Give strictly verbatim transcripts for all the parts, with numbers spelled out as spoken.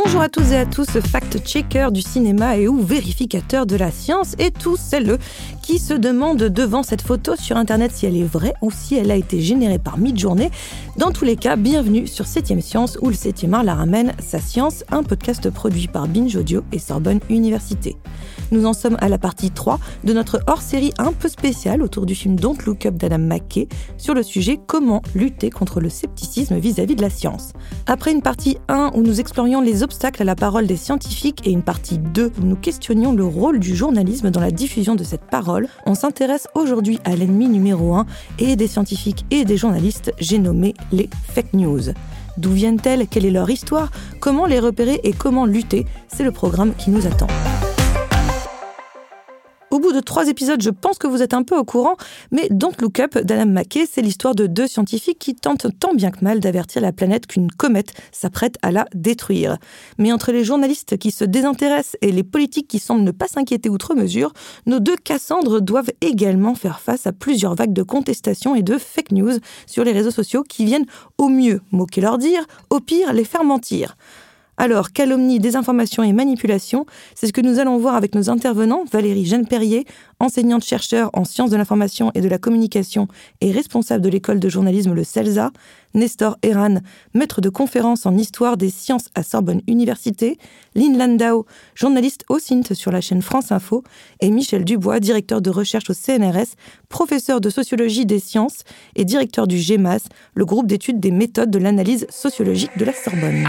Bonjour à tous et à tous, fact-checkers du cinéma et ou vérificateurs de la science et tous celles qui se demandent devant cette photo sur internet si elle est vraie ou si elle a été générée par Midjourney. Dans tous les cas, bienvenue sur septième Science où le septième art la ramène sa science, un podcast produit par Binge Audio et Sorbonne Université. Nous en sommes à la partie trois de notre hors-série un peu spéciale autour du film Don't Look Up d'Adam McKay sur le sujet comment lutter contre le scepticisme vis-à-vis de la science. Après une partie un où nous explorions les obstacles à la parole des scientifiques et une partie deux où nous questionnions le rôle du journalisme dans la diffusion de cette parole, on s'intéresse aujourd'hui à l'ennemi numéro un et des scientifiques et des journalistes, j'ai nommé les fake news. D'où viennent-elles? Quelle est leur histoire? Comment les repérer et comment lutter? C'est le programme qui nous attend. Au bout de trois épisodes, je pense que vous êtes un peu au courant, mais Don't Look Up d'Adam McKay, c'est l'histoire de deux scientifiques qui tentent tant bien que mal d'avertir la planète qu'une comète s'apprête à la détruire. Mais entre les journalistes qui se désintéressent et les politiques qui semblent ne pas s'inquiéter outre mesure, nos deux Cassandres doivent également faire face à plusieurs vagues de contestations et de fake news sur les réseaux sociaux qui viennent au mieux moquer leur dire, au pire les faire mentir. Alors, calomnie, désinformation et manipulation, c'est ce que nous allons voir avec nos intervenants, Valérie Jeanne-Perrier, enseignante-chercheur en sciences de l'information et de la communication et responsable de l'école de journalisme le CELSA, Nestor Erhan, maître de conférences en histoire des sciences à Sorbonne Université, Lynn Landau, journaliste au C I N T sur la chaîne France Info, et Michel Dubois, directeur de recherche au C N R S, professeur de sociologie des sciences et directeur du G E M A S, le groupe d'études des méthodes de l'analyse sociologique de la Sorbonne.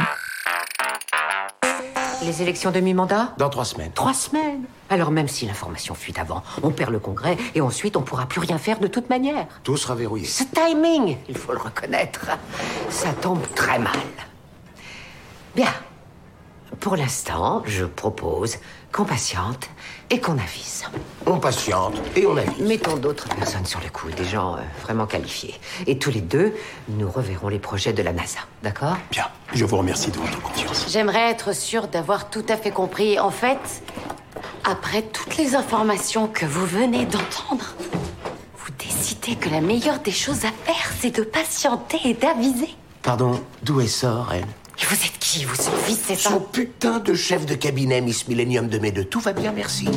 Les élections de mi-mandat ? Dans trois semaines. Trois semaines ? Alors même si l'information fuite avant, on perd le congrès et ensuite on pourra plus rien faire de toute manière. Tout sera verrouillé. Ce timing, il faut le reconnaître, ça tombe très mal. Bien. Pour l'instant, je propose qu'on patiente et qu'on avise. On patiente et on avise. Mettons d'autres personnes sur le coup, des gens euh, vraiment qualifiés. Et tous les deux, nous reverrons les projets de la NASA, d'accord ? Bien, je vous remercie de votre confiance. J'aimerais être sûre d'avoir tout à fait compris. En fait, après toutes les informations que vous venez d'entendre, vous décidez que la meilleure des choses à faire, c'est de patienter et d'aviser. Pardon, d'où elle sort, elle ? Et vous êtes qui, vous, son fils, c'est ça ? Son putain de chef de cabinet, Miss Millennium de mes deux. Tout va bien, merci.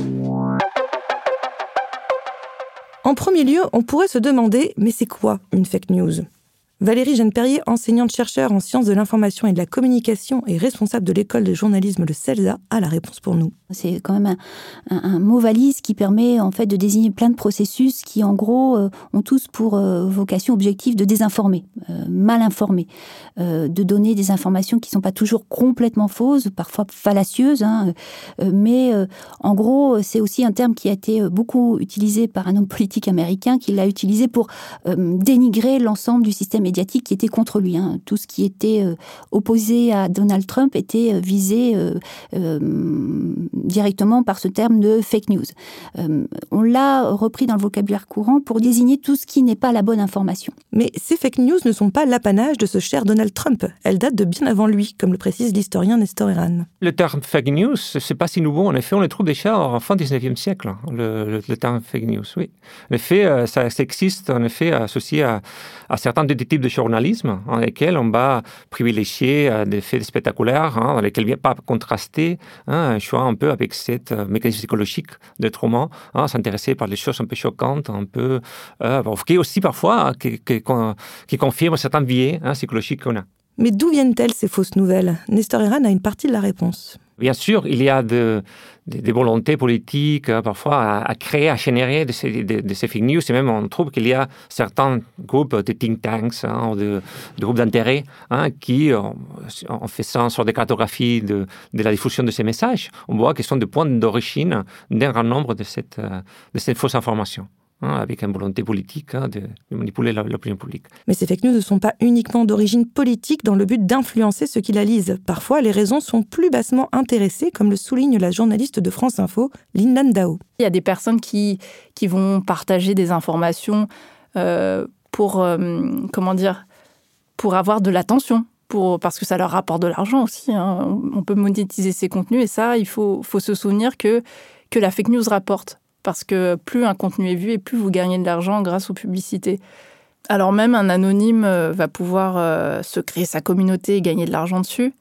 En premier lieu, on pourrait se demander, mais c'est quoi une fake news ? Valérie Jeanne-Perrier, enseignante-chercheur en sciences de l'information et de la communication et responsable de l'école de journalisme le CELSA, a la réponse pour nous. C'est quand même un, un, un mot valise qui permet en fait de désigner plein de processus qui en gros euh, ont tous pour euh, vocation objective de désinformer, euh, mal informer, euh, de donner des informations qui ne sont pas toujours complètement fausses, parfois fallacieuses, hein, euh, mais euh, en gros c'est aussi un terme qui a été beaucoup utilisé par un homme politique américain qui l'a utilisé pour euh, dénigrer l'ensemble du système médiatique qui était contre lui. Hein. Tout ce qui était euh, opposé à Donald Trump était euh, visé euh, euh, directement par ce terme de fake news. Euh, on l'a repris dans le vocabulaire courant pour désigner tout ce qui n'est pas la bonne information. Mais ces fake news ne sont pas l'apanage de ce cher Donald Trump. Elles datent de bien avant lui, comme le précise l'historien Nestor Erhan. Le terme fake news, c'est pas si nouveau. En effet, on le trouve déjà en fin dix-neuvième siècle, le, le, le terme fake news, oui. En effet, ça, ça existe, en effet, associé à, à certains des types de journalisme dans lesquels on va privilégier des faits spectaculaires, hein, dans lesquels il ne vient pas contraster hein, un choix un peu avec cette euh, mécanisme psychologique d'être humain, hein, s'intéresser par les choses un peu choquantes, un peu, euh, qui aussi parfois, qui, qui, qui confirment certains biais hein, psychologiques qu'on a. Mais d'où viennent-elles ces fausses nouvelles ? Nestor Erhan a une partie de la réponse. Bien sûr, il y a de, de, des volontés politiques, euh, parfois, à, à créer, à générer de ces, de, de ces fake news. Et même, on trouve qu'il y a certains groupes de think tanks, hein, de, de groupes d'intérêt, hein, qui, en, en faisant sur des cartographies de, de la diffusion de ces messages, on voit qu'ils sont des points d'origine d'un grand nombre de cette, de cette fausse information. Hein, avec une volonté politique hein, de, de manipuler l'opinion publique. Mais ces fake news ne sont pas uniquement d'origine politique dans le but d'influencer ceux qui la lisent. Parfois, les raisons sont plus bassement intéressées, comme le souligne la journaliste de France Info, Lynn Landau. Il y a des personnes qui, qui vont partager des informations euh, pour, euh, comment dire, pour avoir de l'attention. Pour, parce que ça leur rapporte de l'argent aussi. Hein. On peut monétiser ces contenus et ça, il faut, faut se souvenir que, que la fake news rapporte. Parce que plus un contenu est vu et plus vous gagnez de l'argent grâce aux publicités. Alors même un anonyme va pouvoir euh, se créer sa communauté et gagner de l'argent dessus.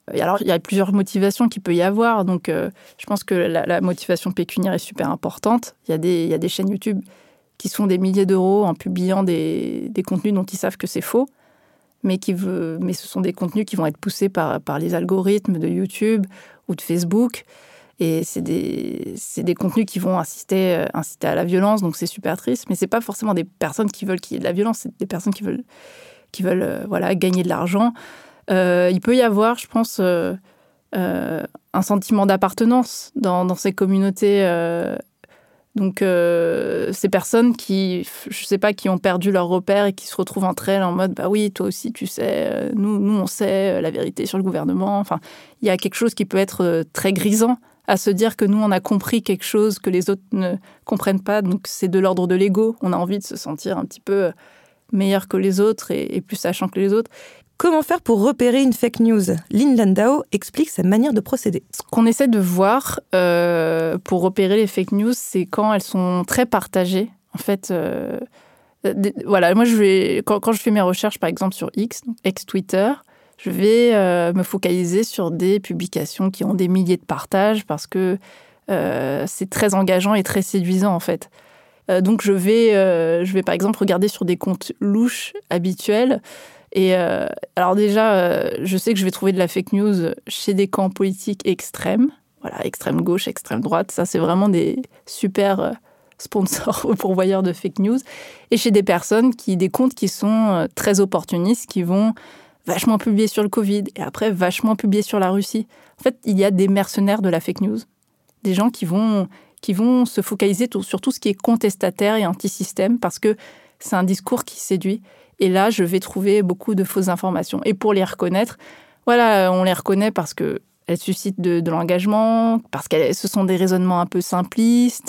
Et alors, il y a plusieurs motivations qu'il peut y avoir. Donc, euh, je pense que la, la motivation pécuniaire est super importante. Il y a des, il y a des chaînes YouTube qui se font des milliers d'euros en publiant des, des contenus dont ils savent que c'est faux. Mais, qui veut, mais ce sont des contenus qui vont être poussés par, par les algorithmes de YouTube ou de Facebook. Et c'est des, c'est des contenus qui vont inciter, inciter à la violence. Donc, c'est super triste. Mais ce n'est pas forcément des personnes qui veulent qu'il y ait de la violence. C'est des personnes qui veulent, qui veulent euh, voilà, gagner de l'argent. Euh, il peut y avoir, je pense, euh, euh, un sentiment d'appartenance dans, dans ces communautés. Euh, donc, euh, ces personnes qui, je sais pas, qui ont perdu leur repère et qui se retrouvent entre elles en mode « bah oui, toi aussi, tu sais, nous, nous on sait la vérité sur le gouvernement ». Enfin, il y a quelque chose qui peut être très grisant à se dire que nous, on a compris quelque chose que les autres ne comprennent pas. Donc, c'est de l'ordre de l'ego. On a envie de se sentir un petit peu meilleur que les autres et, et plus sachant que les autres. Comment faire pour repérer une fake news ? Lynn Landau explique sa manière de procéder. Ce qu'on essaie de voir euh, pour repérer les fake news, c'est quand elles sont très partagées. En fait, euh, des, voilà, moi, je vais, quand, quand je fais mes recherches, par exemple, sur X, donc ex-Twitter, je vais euh, me focaliser sur des publications qui ont des milliers de partages parce que euh, c'est très engageant et très séduisant, en fait. Euh, donc, je vais, euh, je vais, par exemple, regarder sur des comptes louches habituels. Et euh, alors déjà, euh, je sais que je vais trouver de la fake news chez des camps politiques extrêmes. Voilà, extrême gauche, extrême droite. Ça, c'est vraiment des super sponsors ou pourvoyeurs de fake news. Et chez des personnes, qui, des comptes qui sont très opportunistes, qui vont vachement publier sur le Covid et après vachement publier sur la Russie. En fait, il y a des mercenaires de la fake news. Des gens qui vont, qui vont se focaliser sur tout ce qui est contestataire et anti-système parce que c'est un discours qui séduit. Et là, je vais trouver beaucoup de fausses informations. Et pour les reconnaître, voilà, on les reconnaît parce qu'elles suscitent de, de l'engagement, parce que ce sont des raisonnements un peu simplistes.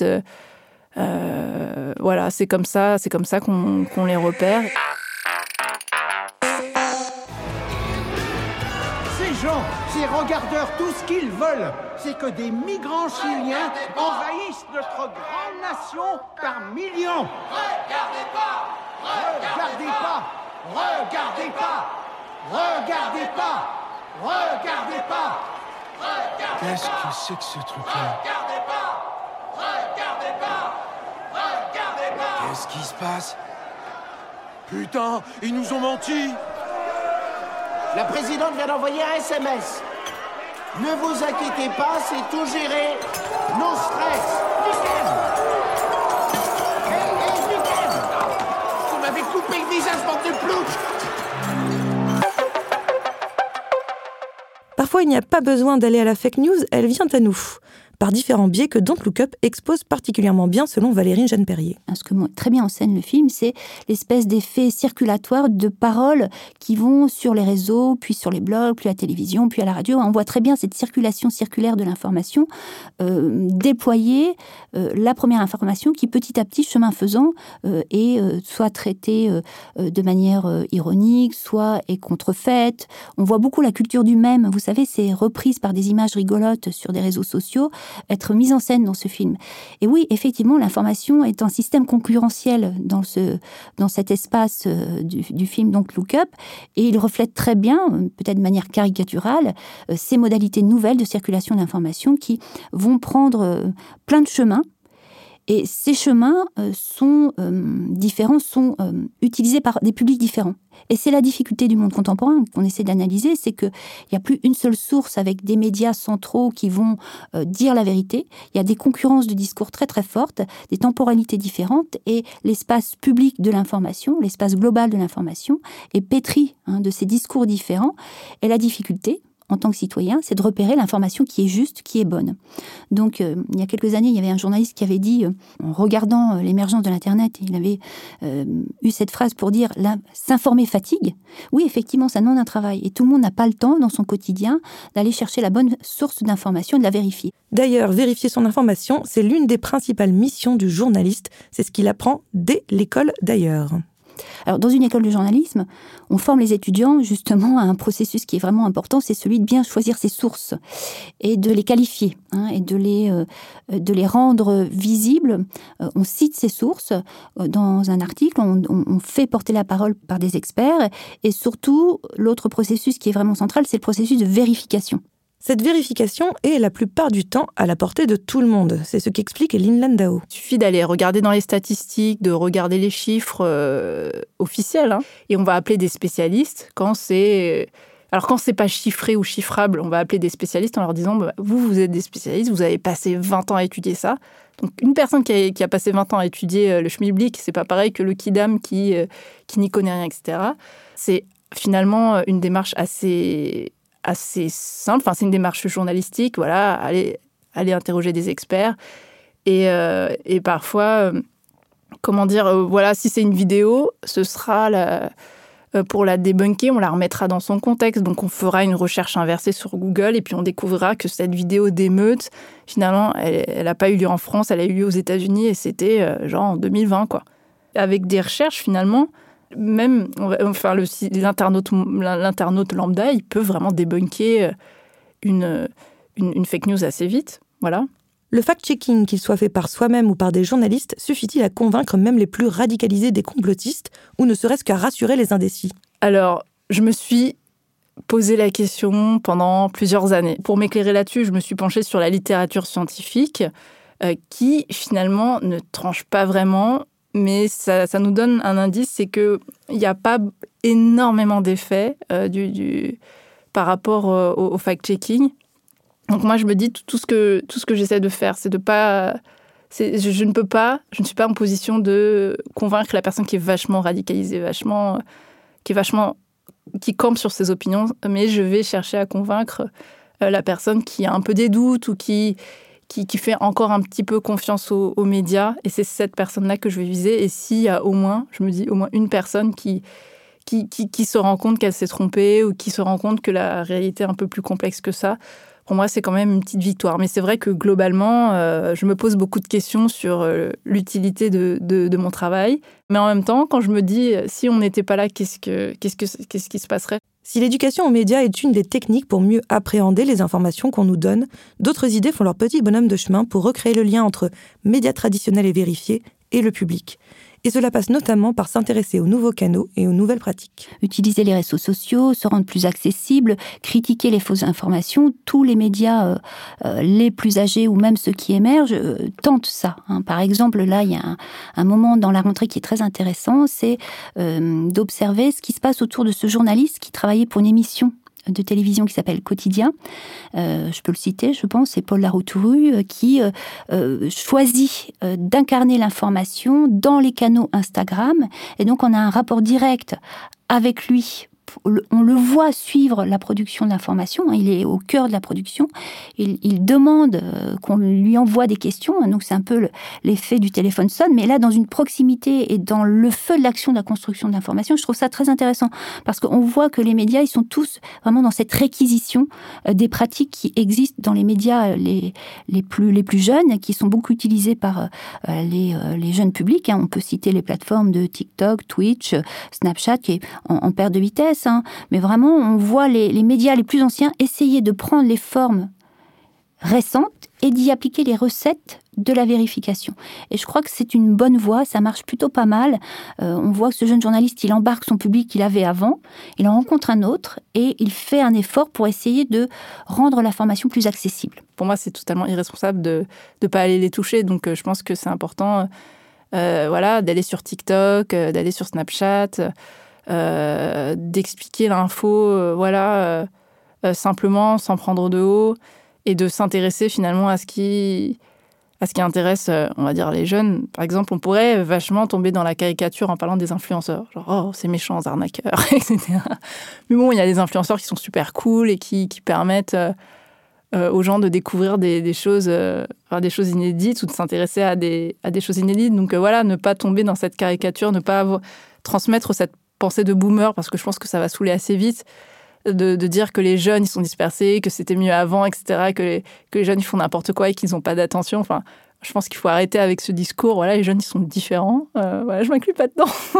Euh, voilà, c'est comme ça, c'est comme ça qu'on, qu'on les repère. Ces gens, ces regardeurs, tout ce qu'ils veulent, c'est que des migrants chiliens envahissent notre grande nation par millions. Regardez pas! Regardez pas! Regardez pas! Regardez pas! Regardez pas! Qu'est-ce que c'est que ce truc-là? Regardez pas! Regardez pas! Regardez pas! Qu'est-ce qui se passe? Putain, ils nous ont menti! La présidente vient d'envoyer un S M S. Ne vous inquiétez pas, c'est tout géré. No stress. Nickel. Hey, hey, nickel. Vous m'avez coupé le visage, bande de ploucs. Parfois, il n'y a pas besoin d'aller à la fake news, elle vient à nous. Par différents biais que Don't Look Up expose particulièrement bien selon Valérine Jeanne-Perrier. Ce que très bien en scène le film, c'est l'espèce d'effet circulatoire de paroles qui vont sur les réseaux, puis sur les blogs, puis à la télévision, puis à la radio. On voit très bien cette circulation circulaire de l'information euh, déployer euh, la première information qui, petit à petit, chemin faisant, euh, est euh, soit traitée euh, de manière euh, ironique, soit est contrefaite. On voit beaucoup la culture du mème. Vous savez, c'est reprise par des images rigolotes sur des réseaux sociaux, être mise en scène dans ce film. Et oui, effectivement, l'information est un système concurrentiel dans, ce, dans cet espace euh, du, du film Don't Look Up, et il reflète très bien, peut-être de manière caricaturale, euh, ces modalités nouvelles de circulation d'informations qui vont prendre euh, plein de chemins. Et ces chemins euh, sont euh, différents, sont euh, utilisés par des publics différents. Et c'est la difficulté du monde contemporain qu'on essaie d'analyser, c'est qu'il n'y a plus une seule source avec des médias centraux qui vont euh, dire la vérité. Il y a des concurrences de discours très très fortes, des temporalités différentes, et l'espace public de l'information, l'espace global de l'information, est pétri hein, de ces discours différents. Et la difficulté, en tant que citoyen, c'est de repérer l'information qui est juste, qui est bonne. Donc, euh, il y a quelques années, il y avait un journaliste qui avait dit, euh, en regardant euh, l'émergence de l'Internet, il avait euh, eu cette phrase pour dire « s'informer fatigue ». Oui, effectivement, ça demande un travail. Et tout le monde n'a pas le temps, dans son quotidien, d'aller chercher la bonne source d'information et de la vérifier. D'ailleurs, vérifier son information, c'est l'une des principales missions du journaliste. C'est ce qu'il apprend dès l'école d'ailleurs. Alors, dans une école de journalisme, on forme les étudiants justement à un processus qui est vraiment important, c'est celui de bien choisir ses sources et de les qualifier, hein, et de les, euh, de les rendre visibles. Euh, on cite ces sources euh, dans un article, on, on, on fait porter la parole par des experts, et surtout, l'autre processus qui est vraiment central, c'est le processus de vérification. Cette vérification est la plupart du temps à la portée de tout le monde. C'est ce qu'explique Lynn Landau. Il suffit d'aller regarder dans les statistiques, de regarder les chiffres euh, officiels, hein, et on va appeler des spécialistes quand c'est... Alors quand c'est pas chiffré ou chiffrable, on va appeler des spécialistes en leur disant bah, « vous, vous êtes des spécialistes, vous avez passé vingt ans à étudier ça ». Donc une personne qui a, qui a passé vingt ans à étudier le schmilblick, c'est pas pareil que le kidam qui, euh, qui n'y connaît rien, et cetera. C'est finalement une démarche assez... assez simple, enfin, c'est une démarche journalistique, voilà, aller, aller interroger des experts. Et, euh, et parfois, euh, comment dire, euh, voilà, si c'est une vidéo, ce sera la, euh, pour la débunker, on la remettra dans son contexte. Donc, on fera une recherche inversée sur Google et puis on découvrira que cette vidéo d'émeute, finalement, elle n'a pas eu lieu en France, elle a eu lieu aux États-Unis et c'était euh, genre en deux mille vingt, quoi. Avec des recherches, finalement, même enfin, le, l'internaute, l'internaute lambda, il peut vraiment débunker une, une, une fake news assez vite. Voilà. Le fact-checking, qu'il soit fait par soi-même ou par des journalistes, suffit-il à convaincre même les plus radicalisés des complotistes, ou ne serait-ce qu'à rassurer les indécis ? Alors, je me suis posé la question pendant plusieurs années. Pour m'éclairer là-dessus, je me suis penchée sur la littérature scientifique, euh, qui finalement ne tranche pas vraiment. Mais ça, ça nous donne un indice, c'est qu'il n'y a pas énormément d'effets euh, du, du, par rapport euh, au, au fact-checking. Donc moi, je me dis, tout, tout, ce, que, tout ce que j'essaie de faire, c'est de pas... C'est, je, je ne peux pas, je ne suis pas en position de convaincre la personne qui est vachement radicalisée, vachement, qui est vachement... qui campe sur ses opinions, mais je vais chercher à convaincre euh, la personne qui a un peu des doutes ou qui... Qui, qui fait encore un petit peu confiance aux, aux médias. Et c'est cette personne-là que je vais viser. Et s'il y a au moins, je me dis, au moins une personne qui, qui, qui, qui se rend compte qu'elle s'est trompée ou qui se rend compte que la réalité est un peu plus complexe que ça, pour moi, c'est quand même une petite victoire. Mais c'est vrai que globalement, euh, je me pose beaucoup de questions sur euh, l'utilité de, de, de mon travail. Mais en même temps, quand je me dis, si on n'était pas là, qu'est-ce, que, qu'est-ce, que, qu'est-ce qui se passerait ? Si l'éducation aux médias est une des techniques pour mieux appréhender les informations qu'on nous donne, d'autres idées font leur petit bonhomme de chemin pour recréer le lien entre médias traditionnels et vérifiés et le public. Et cela passe notamment par s'intéresser aux nouveaux canaux et aux nouvelles pratiques. Utiliser les réseaux sociaux, se rendre plus accessible, critiquer les fausses informations. Tous les médias, euh, euh, les plus âgés ou même ceux qui émergent, euh, tentent ça. Hein. Par exemple, là, il y a un, un moment dans la rentrée qui est très intéressant, c'est euh, d'observer ce qui se passe autour de ce journaliste qui travaillait pour une émission de télévision qui s'appelle Quotidien. Euh, je peux le citer, je pense, c'est Paul Laroutouru euh, qui euh, euh, choisit euh, d'incarner l'information dans les canaux Instagram. Et donc, on a un rapport direct avec lui. On le voit suivre la production de l'information, hein, il est au cœur de la production, il, il demande euh, qu'on lui envoie des questions, hein, donc c'est un peu le, l'effet du téléphone sonne, mais là dans une proximité et dans le feu de l'action de la construction de l'information, je trouve ça très intéressant, parce qu'on voit que les médias, ils sont tous vraiment dans cette réquisition euh, des pratiques qui existent dans les médias les, les, plus, les plus jeunes, qui sont beaucoup utilisés par euh, les, euh, les jeunes publics, hein. On peut citer les plateformes de TikTok, Twitch, Snapchat, qui est en, en perte de vitesse, hein. Mais vraiment, on voit les, les médias les plus anciens essayer de prendre les formes récentes et d'y appliquer les recettes de la vérification. Et je crois que c'est une bonne voie, ça marche plutôt pas mal. Euh, on voit que ce jeune journaliste, il embarque son public qu'il avait avant, il en rencontre un autre et il fait un effort pour essayer de rendre l'information plus accessible. Pour moi, c'est totalement irresponsable de ne pas aller les toucher, donc euh, je pense que c'est important euh, voilà, d'aller sur TikTok, euh, d'aller sur Snapchat, euh, d'expliquer l'info euh, voilà, euh, euh, simplement, sans prendre de haut, et de s'intéresser finalement à ce qui... à ce qui intéresse, on va dire, les jeunes. Par exemple, on pourrait vachement tomber dans la caricature en parlant des influenceurs. Genre, oh, c'est méchant, arnaqueurs, et cetera. Mais bon, il y a des influenceurs qui sont super cool et qui, qui permettent euh, aux gens de découvrir des, des, choses, euh, enfin, des choses inédites ou de s'intéresser à des, à des choses inédites. Donc euh, voilà, ne pas tomber dans cette caricature, ne pas avoir, transmettre cette pensée de boomer, parce que je pense que ça va saouler assez vite. De, de dire que les jeunes, ils sont dispersés, que c'était mieux avant, et cetera, que les, que les jeunes, ils font n'importe quoi et qu'ils n'ont pas d'attention. Enfin, je pense qu'il faut arrêter avec ce discours. Voilà, les jeunes, ils sont différents. Euh, voilà, je ne m'inclus pas dedans.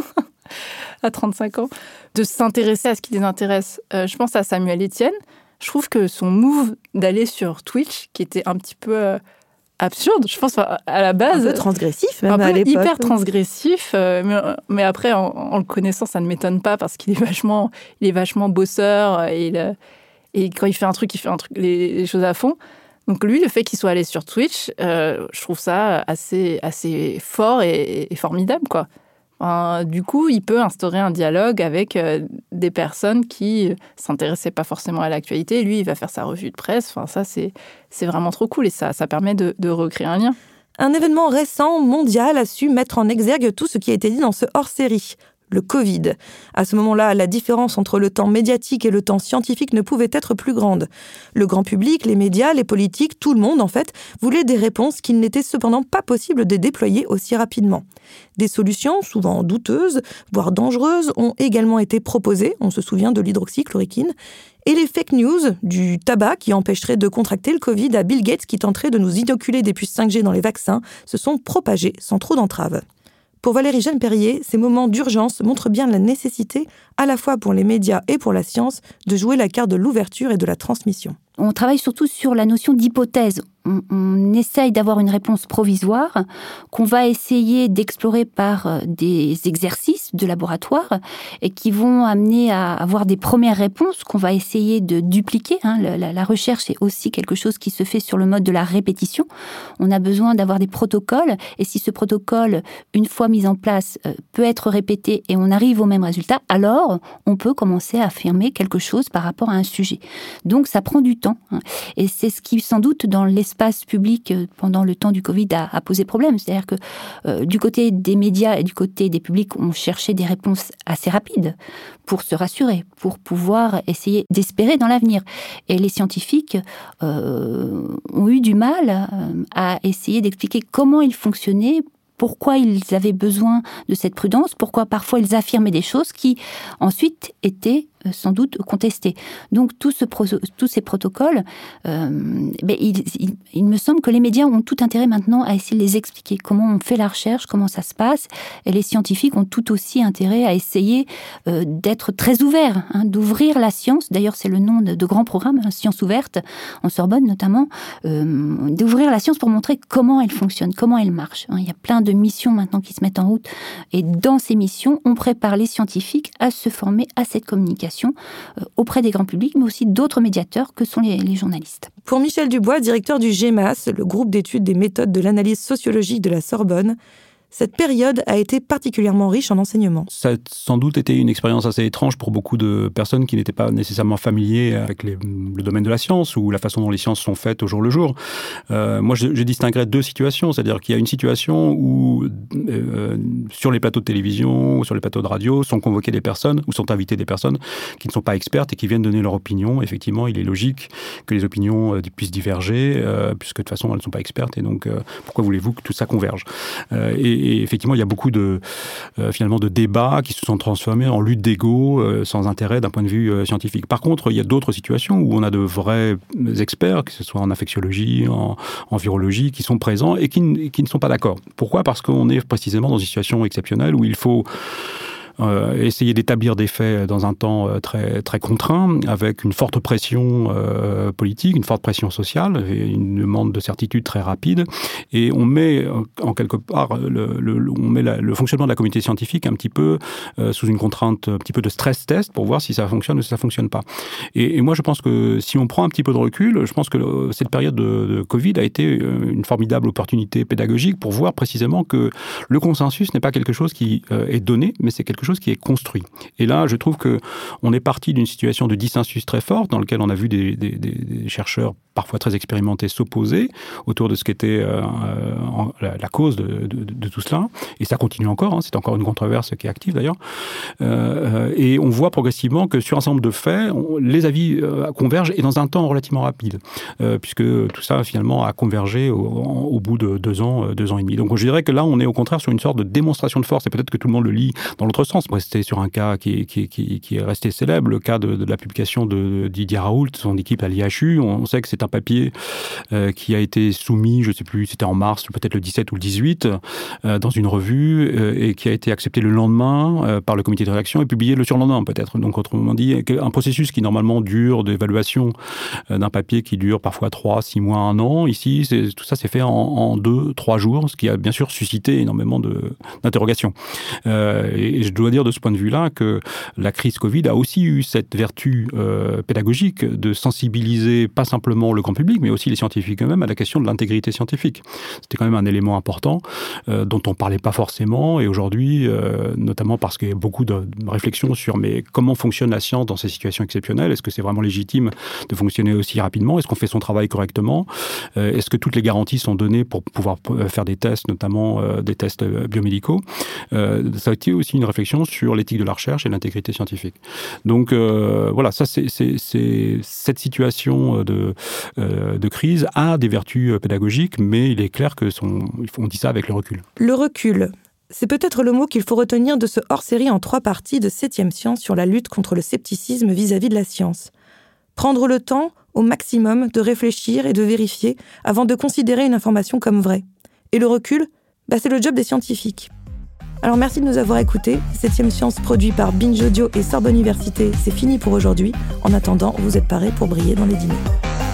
à trente-cinq ans, de s'intéresser à ce qui les intéresse. Euh, je pense à Samuel Etienne. Je trouve que son move d'aller sur Twitch, qui était un petit peu euh, absurde, je pense à la base. Un peu transgressif, même un peu à l'époque. Hyper transgressif, euh, mais, mais après, en, en le connaissant, ça ne m'étonne pas parce qu'il est vachement, il est vachement bosseur et, il, et quand il fait un truc, il fait un truc, les, les choses à fond. Donc lui, le fait qu'il soit allé sur Twitch, euh, je trouve ça assez, assez fort et, et formidable, quoi. Enfin, du coup, il peut instaurer un dialogue avec euh, des personnes qui ne s'intéressaient pas forcément à l'actualité. Lui, il va faire sa revue de presse. Enfin, ça, c'est, c'est vraiment trop cool et ça, ça permet de, de recréer un lien. Un événement récent, mondial, a su mettre en exergue tout ce qui a été dit dans ce hors-série. Le Covid. À ce moment-là, la différence entre le temps médiatique et le temps scientifique ne pouvait être plus grande. Le grand public, les médias, les politiques, tout le monde en fait, voulait des réponses qu'il n'était cependant pas possible de déployer aussi rapidement. Des solutions, souvent douteuses, voire dangereuses, ont également été proposées, on se souvient de l'hydroxychloroquine, et les fake news, du tabac qui empêcherait de contracter le Covid à Bill Gates qui tenterait de nous inoculer des puces cinq G dans les vaccins, se sont propagés sans trop d'entraves. Pour Valérie Jeanne-Perrier, ces moments d'urgence montrent bien la nécessité, à la fois pour les médias et pour la science, de jouer la carte de l'ouverture et de la transmission. On travaille surtout sur la notion d'hypothèse. On, on essaye d'avoir une réponse provisoire qu'on va essayer d'explorer par des exercices de laboratoire et qui vont amener à avoir des premières réponses qu'on va essayer de dupliquer. Hein. La, la recherche est aussi quelque chose qui se fait sur le mode de la répétition. On a besoin d'avoir des protocoles et si ce protocole, une fois mis en place, peut être répété et on arrive au même résultat, alors on peut commencer à affirmer quelque chose par rapport à un sujet. Donc ça prend du temps. Et c'est ce qui, sans doute, dans l'espace public, pendant le temps du Covid, a, a posé problème. C'est-à-dire que euh, du côté des médias et du côté des publics, on cherchait des réponses assez rapides pour se rassurer, pour pouvoir essayer d'espérer dans l'avenir. Et les scientifiques euh, ont eu du mal à essayer d'expliquer comment ils fonctionnaient, pourquoi ils avaient besoin de cette prudence, pourquoi parfois ils affirmaient des choses qui, ensuite, étaient sans doute contestés. Donc, tout ce pro- tous ces protocoles, euh, ben, il, il, il me semble que les médias ont tout intérêt maintenant à essayer de les expliquer. Comment on fait la recherche, comment ça se passe. Et les scientifiques ont tout aussi intérêt à essayer euh, d'être très ouverts, hein, d'ouvrir la science. D'ailleurs, c'est le nom de, de grands programmes, hein, Science ouverte, en Sorbonne notamment, euh, d'ouvrir la science pour montrer comment elle fonctionne, comment elle marche. Hein. Il y a plein de missions maintenant qui se mettent en route. Et dans ces missions, on prépare les scientifiques à se former à cette communication auprès des grands publics, mais aussi d'autres médiateurs que sont les, les journalistes. Pour Michel Dubois, directeur du G E M A S, le groupe d'études des méthodes de l'analyse sociologique de la Sorbonne, cette période a été particulièrement riche en enseignements. Ça a sans doute été une expérience assez étrange pour beaucoup de personnes qui n'étaient pas nécessairement familiers avec les, le domaine de la science ou la façon dont les sciences sont faites au jour le jour. Euh, moi, je, je distinguerais deux situations. C'est-à-dire qu'il y a une situation où, euh, sur les plateaux de télévision ou sur les plateaux de radio, sont convoquées des personnes ou sont invitées des personnes qui ne sont pas expertes et qui viennent donner leur opinion. Effectivement, il est logique que les opinions euh, puissent diverger, euh, puisque de toute façon, elles ne sont pas expertes. Et donc, euh, pourquoi voulez-vous que tout ça converge ? euh, et, Et effectivement, il y a beaucoup de, euh, finalement, de débats qui se sont transformés en lutte d'ego euh, sans intérêt d'un point de vue euh, scientifique. Par contre, il y a d'autres situations où on a de vrais experts, que ce soit en infectiologie, en, en virologie, qui sont présents et qui, qui ne sont pas d'accord. Pourquoi ? Parce qu'on est précisément dans une situation exceptionnelle où il faut Euh, essayer d'établir des faits dans un temps euh, très, très contraint, avec une forte pression euh, politique, une forte pression sociale, et une demande de certitude très rapide. Et on met, en quelque part, le, le, on met la, le fonctionnement de la communauté scientifique un petit peu euh, sous une contrainte, un petit peu de stress test pour voir si ça fonctionne ou si ça fonctionne pas. Et, et moi, je pense que si on prend un petit peu de recul, je pense que le, cette période de, de Covid a été une formidable opportunité pédagogique pour voir précisément que le consensus n'est pas quelque chose qui euh, est donné, mais c'est quelque chose qui est construit. Et là, je trouve que on est parti d'une situation de dissensus très forte dans laquelle on a vu des, des, des chercheurs parfois très expérimentés s'opposer autour de ce qu'était euh, la, la cause de, de, de tout cela. Et ça continue encore, hein, c'est encore une controverse qui est active d'ailleurs. Euh, et on voit progressivement que sur un certain nombre de faits, on, les avis euh, convergent et dans un temps relativement rapide, euh, puisque tout ça finalement a convergé au, au bout de deux ans, deux ans et demi. Donc je dirais que là, on est au contraire sur une sorte de démonstration de force, et peut-être que tout le monde le lit dans l'autre sens, France. Pour rester sur un cas qui, qui, qui, qui est resté célèbre, le cas de, de la publication de Didier Raoult, son équipe à l'I H U. On sait que c'est un papier euh, qui a été soumis, je ne sais plus, c'était en mars, peut-être le dix-sept ou le dix-huit, euh, dans une revue, euh, et qui a été accepté le lendemain euh, par le comité de rédaction et publié le surlendemain peut-être. Donc autrement dit, un processus qui normalement dure d'évaluation euh, d'un papier qui dure parfois trois, six mois, un an. Ici, c'est, tout ça s'est fait en, en deux, trois jours, ce qui a bien sûr suscité énormément de, d'interrogations. Euh, et je dois dire de ce point de vue-là que la crise Covid a aussi eu cette vertu euh, pédagogique de sensibiliser pas simplement le grand public, mais aussi les scientifiques eux-mêmes à la question de l'intégrité scientifique. C'était quand même un élément important euh, dont on ne parlait pas forcément, et aujourd'hui, euh, notamment parce qu'il y a beaucoup de réflexions sur mais comment fonctionne la science dans ces situations exceptionnelles. Est-ce que c'est vraiment légitime de fonctionner aussi rapidement? Est-ce qu'on fait son travail correctement? euh, Est-ce que toutes les garanties sont données pour pouvoir faire des tests, notamment euh, des tests biomédicaux? euh, Ça a été aussi une réflexion sur l'éthique de la recherche et l'intégrité scientifique. Donc euh, voilà, ça c'est, c'est, c'est cette situation de, euh, de crise a des vertus pédagogiques, mais il est clair que son, on dit ça avec le recul. Le recul. C'est peut-être le mot qu'il faut retenir de ce hors-série en trois parties de septième Science sur la lutte contre le scepticisme vis-à-vis de la science. Prendre le temps, au maximum, de réfléchir et de vérifier avant de considérer une information comme vraie. Et le recul, bah c'est le job des scientifiques. Alors merci de nous avoir écoutés. septième Science produit par Binge Audio et Sorbonne Université, c'est fini pour aujourd'hui. En attendant, vous êtes parés pour briller dans les dîners.